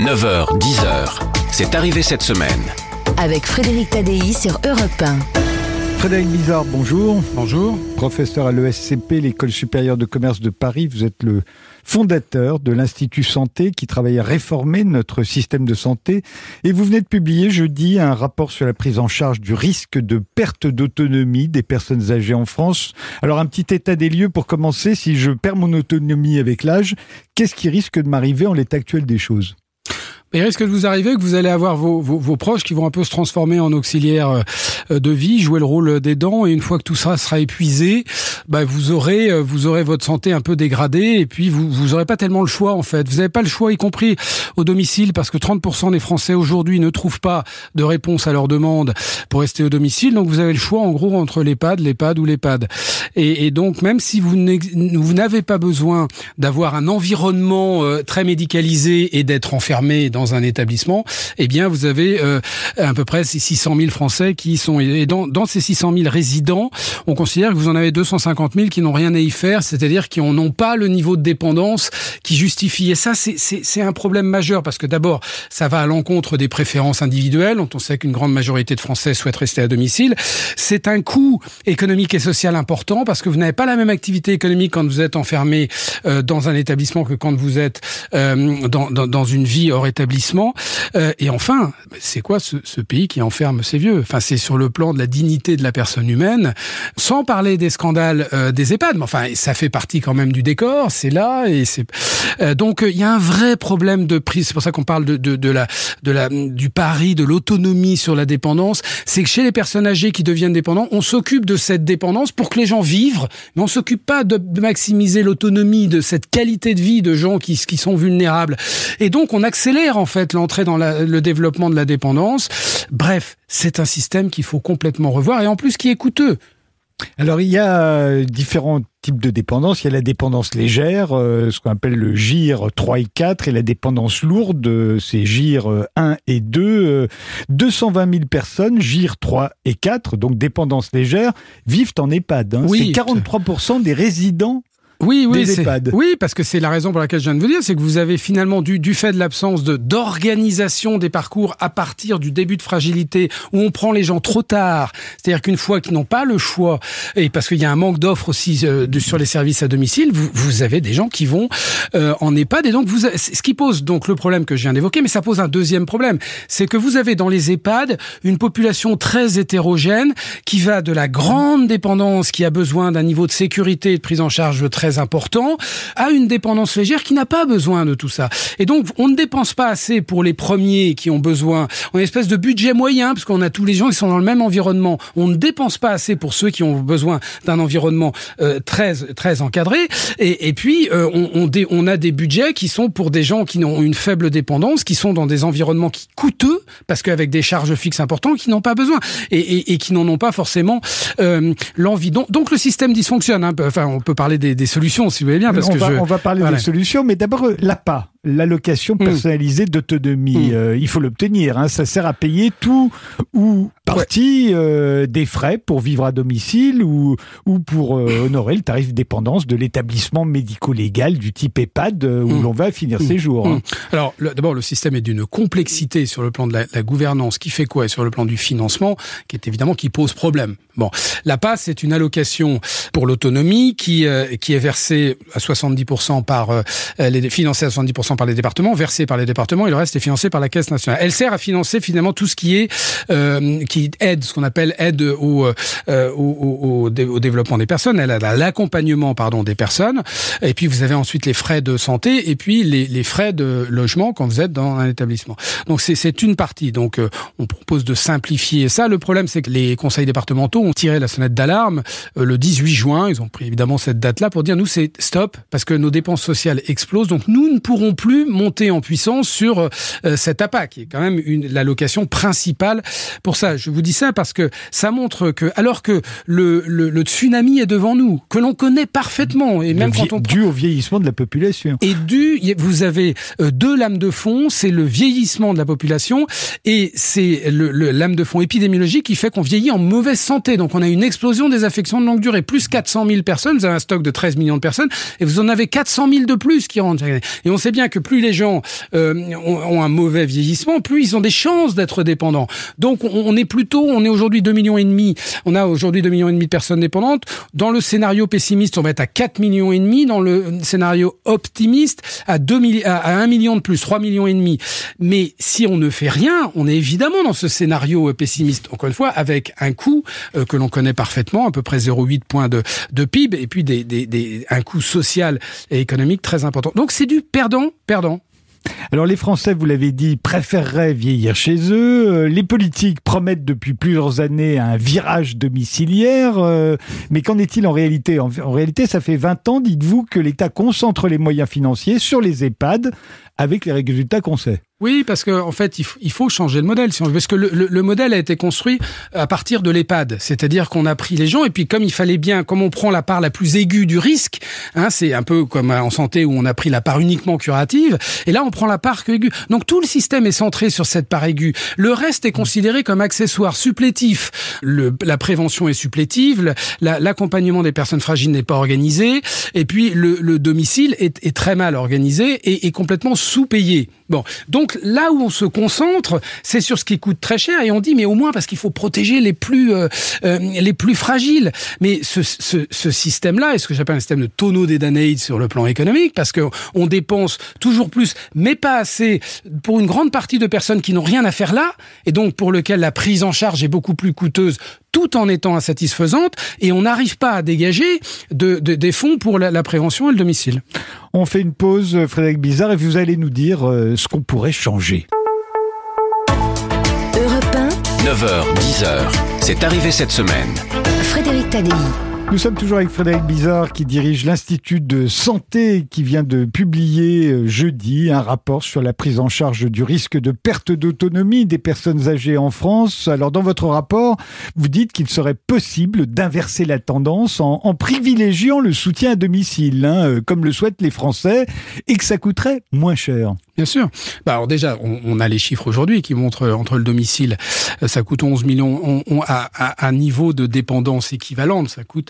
9h, 10h, c'est arrivé cette semaine. Avec Frédéric Tadei sur Europe 1. Frédéric Bizard, bonjour. Bonjour. Professeur à l'ESCP, l'École supérieure de commerce de Paris. Vous êtes le fondateur de l'Institut Santé qui travaille à réformer notre système de santé. Et vous venez de publier jeudi un rapport sur la prise en charge du risque de perte d'autonomie des personnes âgées en France. Alors un petit état des lieux pour commencer. Si je perds mon autonomie avec l'âge, qu'est-ce qui risque de m'arriver en l'état actuel des choses ? Il risque de vous arriver que vous allez avoir vos proches qui vont un peu se transformer en auxiliaires de vie, jouer le rôle d'aidant, et une fois que tout ça sera épuisé, vous aurez votre santé un peu dégradée, et puis vous aurez pas tellement le choix en fait. Vous n'avez pas le choix, y compris au domicile, parce que 30% des Français aujourd'hui ne trouvent pas de réponse à leurs demandes pour rester au domicile, donc vous avez le choix en gros entre l'EHPAD ou l'EHPAD. Et donc même si vous n'avez pas besoin d'avoir un environnement très médicalisé et d'être enfermé dans un établissement, eh bien vous avez à peu près 600 000 Français qui sont... Et dans ces 600 000 résidents, on considère que vous en avez 250 000 qui n'ont rien à y faire, c'est-à-dire qui n'ont pas le niveau de dépendance qui justifie. Et ça, c'est un problème majeur, parce que d'abord, ça va à l'encontre des préférences individuelles, dont on sait qu'une grande majorité de Français souhaitent rester à domicile. C'est un coût économique et social important, parce que vous n'avez pas la même activité économique quand vous êtes enfermé dans un établissement que quand vous êtes dans une vie hors établissement. Et enfin, c'est quoi ce pays qui enferme ces vieux ? Enfin, c'est sur le plan de la dignité de la personne humaine, sans parler des scandales des EHPAD. Mais enfin, ça fait partie quand même du décor, c'est là. Et c'est donc il y a un vrai problème de prise. C'est pour ça qu'on parle du pari de l'autonomie sur la dépendance. C'est que chez les personnes âgées qui deviennent dépendantes, on s'occupe de cette dépendance pour que les gens vivent, mais on s'occupe pas de maximiser l'autonomie, de cette qualité de vie de gens qui sont vulnérables. Et donc on accélère en fait l'entrée dans le développement de la dépendance. Bref, c'est un système qu'il faut complètement revoir, et en plus qui est coûteux. Alors il y a différents types de dépendance. Il y a la dépendance légère, ce qu'on appelle le GIR 3 et 4, et la dépendance lourde, c'est GIR 1 et 2. 220 000 personnes, GIR 3 et 4, donc dépendance légère, vivent en EHPAD. Oui, c'est 43% des résidents. Oui, parce que c'est la raison pour laquelle je viens de vous dire, c'est que vous avez finalement, du fait de l'absence d'organisation des parcours à partir du début de fragilité, où on prend les gens trop tard, c'est-à-dire qu'une fois qu'ils n'ont pas le choix, et parce qu'il y a un manque d'offres aussi sur les services à domicile, vous avez des gens qui vont en EHPAD, et donc ce qui pose donc le problème que je viens d'évoquer, mais ça pose un deuxième problème, c'est que vous avez dans les EHPAD une population très hétérogène, qui va de la grande dépendance, qui a besoin d'un niveau de sécurité et de prise en charge très important, à une dépendance légère qui n'a pas besoin de tout ça. Et donc, on ne dépense pas assez pour les premiers qui ont besoin. On a une espèce de budget moyen, parce qu'on a tous les gens qui sont dans le même environnement. On ne dépense pas assez pour ceux qui ont besoin d'un environnement très encadré. Et puis, on a des budgets qui sont pour des gens qui ont une faible dépendance, qui sont dans des environnements coûteux, parce qu'avec des charges fixes importantes, qui n'ont pas besoin et qui n'en ont pas forcément l'envie. Donc, le système dysfonctionne. Enfin, on peut parler des solutions, si vous voulez bien. On va parler des solutions, mais d'abord, l'APA, l'allocation personnalisée d'autonomie. Il faut l'obtenir. Ça sert à payer tout ou partie des frais pour vivre à domicile ou pour honorer le tarif de dépendance de l'établissement médico-légal du type EHPAD où l'on va finir ses jours. Alors, d'abord, le système est d'une complexité sur le plan de la gouvernance, qui fait quoi ? Et sur le plan du financement, qui pose problème. Bon, l'APA, c'est une allocation pour l'autonomie qui est versée à 70% financée à 70% par les départements, versée par les départements, et le reste est financé par la Caisse nationale. Elle sert à financer finalement tout ce qui est qui aide, ce qu'on appelle aide au développement des personnes. Elle a l'accompagnement des personnes. Et puis vous avez ensuite les frais de santé et puis les frais de logement quand vous êtes dans un établissement. Donc c'est une partie. Donc on propose de simplifier ça. Le problème, c'est que les conseils départementaux ont tiré la sonnette d'alarme le 18 juin. Ils ont pris évidemment cette date-là pour dire nous c'est stop parce que nos dépenses sociales explosent. Donc nous ne pourrons plus monter en puissance sur cette APA qui est quand même l'allocation principale pour ça. Je vous dis ça parce que ça montre que alors que le tsunami est devant nous, que l'on connaît parfaitement et même dû au vieillissement de la population. Et vous avez deux lames de fond, c'est le vieillissement de la population et c'est le lame de fond épidémiologique qui fait qu'on vieillit en mauvaise santé. Donc on a une explosion des affections de longue durée, plus 400 000 personnes, vous avez un stock de 13 millions de personnes et vous en avez 400 000 de plus qui rentrent chaque année. Et on sait bien que plus les gens ont un mauvais vieillissement, plus ils ont des chances d'être dépendants. Donc on est aujourd'hui 2,5 millions. On a aujourd'hui 2,5 millions de personnes dépendantes. Dans le scénario pessimiste, on va être à 4,5 millions. Dans le scénario optimiste, à 1 million de plus, 3,5 millions. Mais si on ne fait rien, on est évidemment dans ce scénario pessimiste. Encore une fois, avec un coût que l'on connaît parfaitement, à peu près 0,8 points de PIB, et puis un coût social et économique très important. Donc c'est du perdant-perdant. Alors les Français, vous l'avez dit, préféreraient vieillir chez eux. Les politiques promettent depuis plusieurs années un virage domiciliaire. Mais qu'en est-il en réalité ? En réalité, ça fait 20 ans, dites-vous, que l'État concentre les moyens financiers sur les EHPAD avec les résultats qu'on sait. Oui, parce que en fait, il faut changer le modèle, si on veut, parce que le modèle a été construit à partir de l'EHPAD, c'est-à-dire qu'on a pris les gens et puis comme il fallait bien, comme on prend la part la plus aiguë du risque, c'est un peu comme en santé où on a pris la part uniquement curative, et là on prend la part aiguë. Donc tout le système est centré sur cette part aiguë. Le reste est considéré comme accessoire, supplétif. La prévention est supplétive, l'accompagnement des personnes fragiles n'est pas organisé, et puis le domicile est très mal organisé et complètement sous-payé. Bon, donc là où on se concentre, c'est sur ce qui coûte très cher et on dit mais au moins parce qu'il faut protéger les plus fragiles. Mais ce système-là est ce que j'appelle un système de tonneau des Danaïdes sur le plan économique parce que on dépense toujours plus, mais pas assez pour une grande partie de personnes qui n'ont rien à faire là et donc pour lequel la prise en charge est beaucoup plus coûteuse tout en étant insatisfaisante et on n'arrive pas à dégager des fonds pour la prévention et le domicile. On fait une pause, Frédéric Bizard, et vous allez nous dire ce qu'on pourrait changer. Europe 1, 9h, 10h, c'est arrivé cette semaine. Frédéric Tadei. Nous sommes toujours avec Frédéric Bizard qui dirige l'Institut de santé qui vient de publier jeudi un rapport sur la prise en charge du risque de perte d'autonomie des personnes âgées en France. Alors dans votre rapport, vous dites qu'il serait possible d'inverser la tendance en privilégiant le soutien à domicile, comme le souhaitent les Français, et que ça coûterait moins cher. Bien sûr. Alors déjà, on a les chiffres aujourd'hui qui montrent entre le domicile, ça coûte 11 millions, à niveau de dépendance équivalente, ça coûte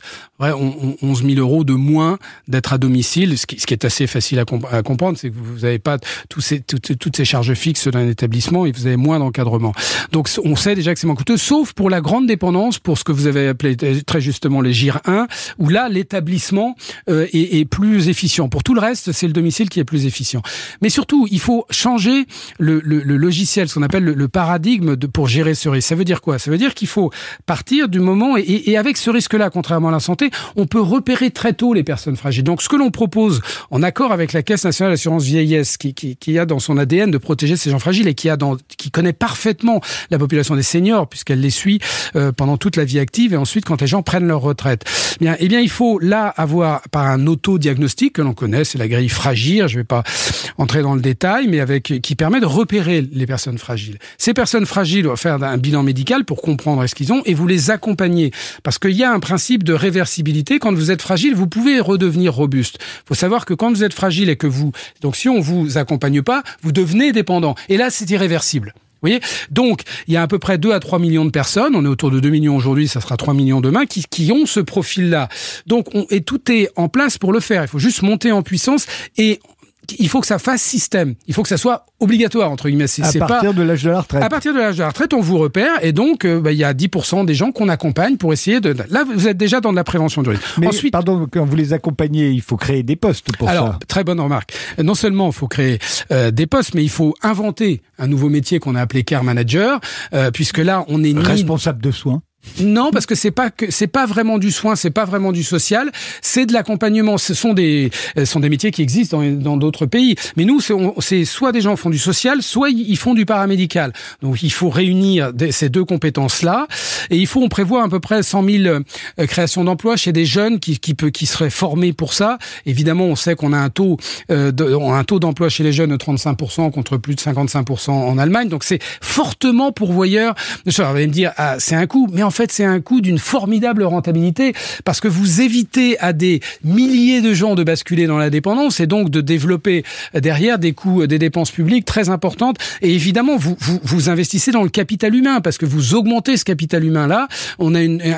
11 000 euros de moins d'être à domicile, ce qui est assez facile à comprendre, c'est que vous n'avez pas toutes ces charges fixes d'un établissement et vous avez moins d'encadrement. Donc on sait déjà que c'est moins coûteux, sauf pour la grande dépendance, pour ce que vous avez appelé très justement les GIR 1, où là l'établissement est plus efficient. Pour tout le reste, c'est le domicile qui est plus efficient. Mais surtout, il faut changer le logiciel, ce qu'on appelle le paradigme pour gérer ce risque. Ça veut dire quoi ? Ça veut dire qu'il faut partir du moment, et avec ce risque-là, contrairement à la santé, on peut repérer très tôt les personnes fragiles. Donc ce que l'on propose, en accord avec la Caisse nationale d'assurance vieillesse, qui a dans son ADN de protéger ces gens fragiles et qui connaît parfaitement la population des seniors, puisqu'elle les suit pendant toute la vie active et ensuite quand les gens prennent leur retraite. Eh bien, il faut là avoir par un autodiagnostic que l'on connaît, c'est la grille Fragile, je ne vais pas entrer dans le détail, mais qui permet de repérer les personnes fragiles. Ces personnes fragiles doivent faire un bilan médical pour comprendre ce qu'ils ont et vous les accompagner. Parce qu'il y a un principe de réversibilité. Quand vous êtes fragile, vous pouvez redevenir robuste. Il faut savoir que quand vous êtes fragile et que donc si on vous accompagne pas, vous devenez dépendant. Et là, c'est irréversible. Vous voyez ? Donc, il y a à peu près 2 à 3 millions de personnes, on est autour de 2 millions aujourd'hui, ça sera 3 millions demain, qui ont ce profil-là. Donc, et tout est en place pour le faire. Il faut juste monter en puissance et il faut que ça fasse système. Il faut que ça soit obligatoire, entre guillemets. À partir de l'âge de la retraite. À partir de l'âge de la retraite, on vous repère et donc il y a 10% des gens qu'on accompagne pour essayer de... Là, vous êtes déjà dans de la prévention du risque. Mais ensuite, pardon, quand vous les accompagnez, il faut créer des postes pour ça. Alors, très bonne remarque. Non seulement il faut créer des postes, mais il faut inventer un nouveau métier qu'on a appelé care manager, puisque là, on est responsable de soins. Non, parce que c'est pas vraiment du soin, c'est pas vraiment du social, c'est de l'accompagnement. Ce sont des métiers qui existent dans d'autres pays. Mais nous, c'est soit des gens font du social, soit ils font du paramédical. Donc il faut réunir ces deux compétences-là, et on prévoit à peu près 100 000 créations d'emplois chez des jeunes qui seraient formés pour ça. Évidemment, on sait qu'on a un taux d'emploi chez les jeunes de 35% contre plus de 55% en Allemagne. Donc c'est fortement pourvoyeur. Vous allez me dire, c'est un coût, mais en fait, c'est un coût d'une formidable rentabilité parce que vous évitez à des milliers de gens de basculer dans la dépendance et donc de développer derrière des coûts, des dépenses publiques très importantes. Et évidemment, vous investissez dans le capital humain parce que vous augmentez ce capital humain-là. On a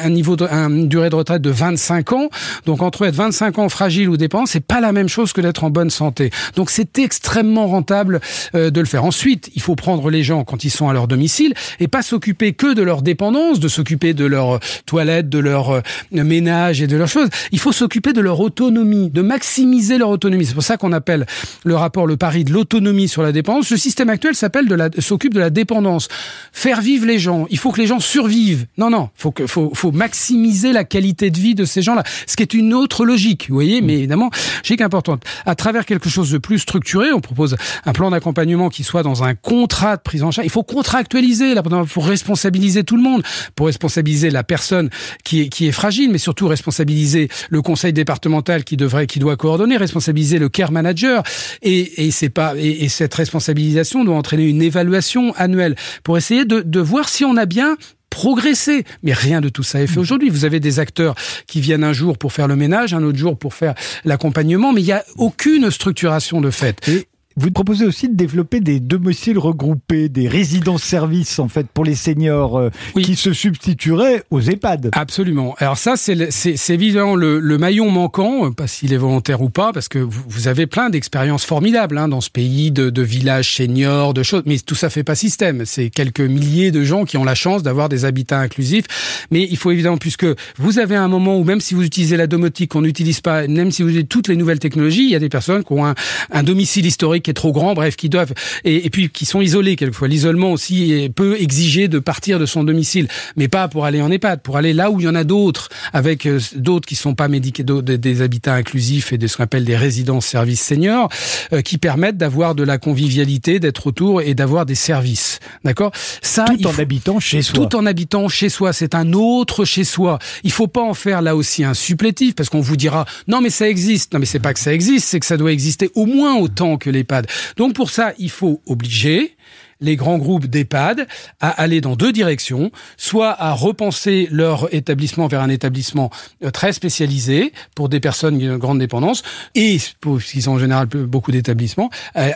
une durée de retraite de 25 ans. Donc, entre être 25 ans fragile ou dépendant, c'est pas la même chose que d'être en bonne santé. Donc, c'est extrêmement rentable de le faire. Ensuite, il faut prendre les gens quand ils sont à leur domicile et pas s'occuper que de leur dépendance, de s'occuper de leur toilette, de leur ménage et de leurs choses. Il faut s'occuper de leur autonomie, de maximiser leur autonomie. C'est pour ça qu'on appelle le rapport le pari de l'autonomie sur la dépendance. Le système actuel s'occupe de la dépendance. Faire vivre les gens. Il faut que les gens survivent. Non. Faut maximiser la qualité de vie de ces gens-là. Ce qui est une autre logique, vous voyez, mais évidemment, logique importante. À travers quelque chose de plus structuré, on propose un plan d'accompagnement qui soit dans un contrat de prise en charge. Il faut contractualiser pour responsabiliser tout le monde, pour responsabiliser la personne qui est fragile, mais surtout responsabiliser le conseil départemental qui doit coordonner, responsabiliser le care manager. Et cette responsabilisation doit entraîner une évaluation annuelle pour essayer de voir si on a bien progresser. Mais rien de tout ça est fait aujourd'hui. Vous avez des acteurs qui viennent un jour pour faire le ménage, un autre jour pour faire l'accompagnement, mais il n'y a aucune structuration de fait. Et vous proposez aussi de développer des domiciles regroupés, des résidences-services, en fait, pour les seniors qui se substitueraient aux EHPAD. Absolument. Alors ça, c'est évidemment le maillon manquant, pas s'il est volontaire ou pas, parce que vous avez plein d'expériences formidables dans ce pays, de villages seniors, de choses, mais tout ça fait pas système. C'est quelques milliers de gens qui ont la chance d'avoir des habitats inclusifs, mais il faut évidemment, puisque vous avez un moment où même si vous utilisez la domotique, qu'on n'utilise pas, même si vous avez toutes les nouvelles technologies, il y a des personnes qui ont un domicile historique qui est trop grand, bref, qui doivent, et puis qui sont isolés quelquefois. L'isolement aussi peut exiger de partir de son domicile, mais pas pour aller en EHPAD, pour aller là où il y en a d'autres, avec d'autres qui sont pas médiqués, des habitats inclusifs et ce qu'on appelle des résidences-services seniors, qui permettent d'avoir de la convivialité, d'être autour et d'avoir des services. D'accord? Ça, tout en habitant chez soi. Tout en habitant chez soi. C'est un autre chez soi. Il faut pas en faire là aussi un supplétif, parce qu'on vous dira, non, mais ça existe. Non, mais c'est pas que ça existe, c'est que ça doit exister au moins autant que l'EHPAD. Donc pour ça, il faut obliger les grands groupes d'EHPAD à aller dans deux directions, soit à repenser leur établissement vers un établissement très spécialisé pour des personnes de grande dépendance, et pour ce qui sont en général beaucoup d'établissements,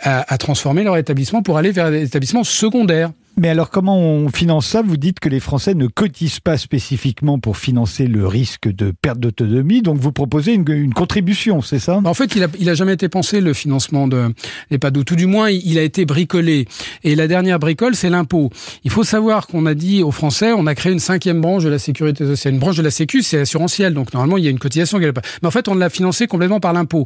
à transformer leur établissement pour aller vers des établissements secondaires. Mais alors, comment on finance ça? Vous dites que les Français ne cotisent pas spécifiquement pour financer le risque de perte d'autonomie, donc vous proposez une contribution, c'est ça? En fait, il a jamais été pensé, le financement de l'EHPAD, ou tout du moins, il a été bricolé. Et la dernière bricole, c'est l'impôt. Il faut savoir qu'on a dit aux Français, on a créé une 5e branche de la sécurité sociale. Une branche de la Sécu, c'est assurantiel, donc normalement, il y a une cotisation. Mais en fait, on l'a financé complètement par l'impôt.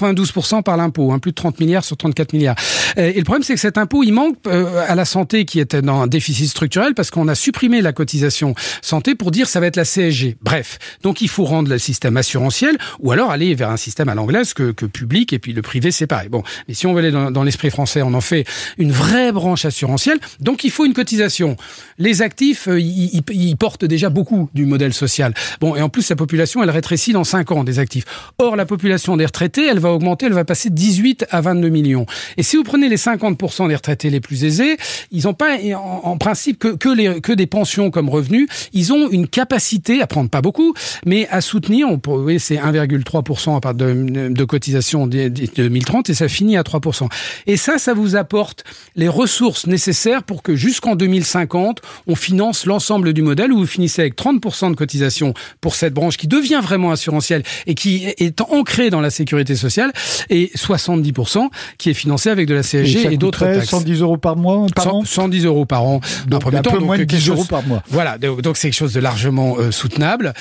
92% par l'impôt, plus de 30 milliards sur 34 milliards. Et le problème, c'est que cet impôt, il manque à la santé, qui était dans un déficit structurel, parce qu'on a supprimé la cotisation santé pour dire ça va être la CSG. Bref, donc il faut rendre le système assurantiel, ou alors aller vers un système à l'anglaise que public, et puis le privé séparé. Bon, mais si on veut aller dans l'esprit français, on en fait une vraie branche assurantielle, donc il faut une cotisation. Les actifs, ils portent déjà beaucoup du modèle social. Bon, et en plus, la population, elle rétrécit dans 5 ans des actifs. Or, la population des retraités, elle va augmenter, elle va passer de 18 à 22 millions. Et si vous prenez les 50% des retraités les plus aisés, ils n'ont pas en principe que des pensions comme revenus. Ils ont une capacité à prendre pas beaucoup, mais à soutenir, c'est 1,3% à part de cotisation en 2030, et ça finit à 3%. Et ça vous apporte les ressources nécessaires pour que jusqu'en 2050, on finance l'ensemble du modèle, où vous finissez avec 30% de cotisation pour cette branche qui devient vraiment assurantielle et qui est ancrée dans la sécurité sociale, et 70% qui est financée avec de la CSG et d'autres taxes. 110 € par mois, par an 110 € par an, donc un peu moins de 10 € par mois. Voilà, donc c'est quelque chose de largement soutenable,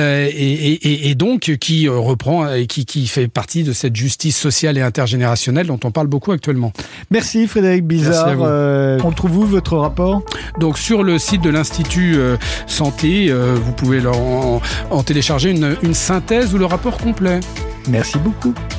et donc qui reprend et qui fait partie de cette justice sociale et intergénérationnelle dont on parle beaucoup actuellement. Merci Frédéric Bizard. On trouve où votre rapport? Donc sur le site de l'Institut Santé, vous pouvez en télécharger une synthèse ou le rapport complet. Merci beaucoup.